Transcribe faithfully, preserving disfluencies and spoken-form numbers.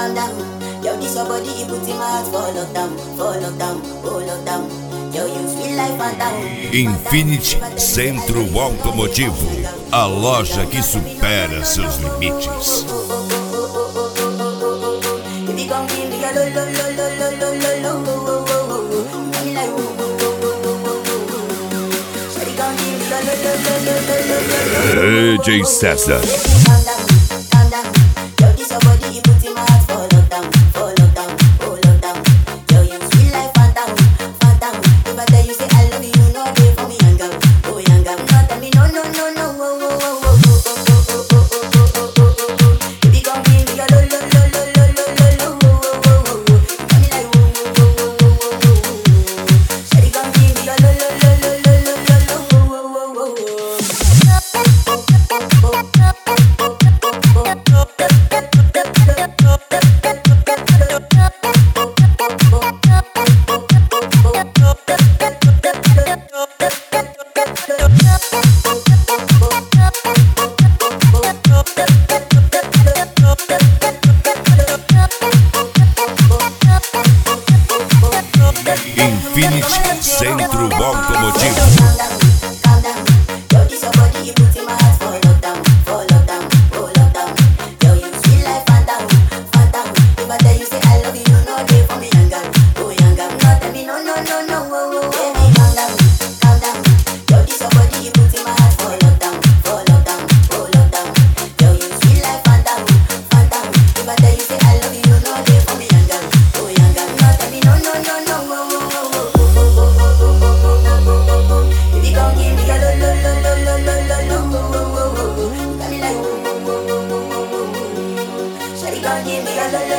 calm down. Yo, this your body, it puts in my heart for lockdown, for lockdown, oh lockdown. Yo, you sweet life, phantom. Infinity Centro Automotivo, a loja que supera seus limites. D J César. Infinity Centro Automotivo. Give me a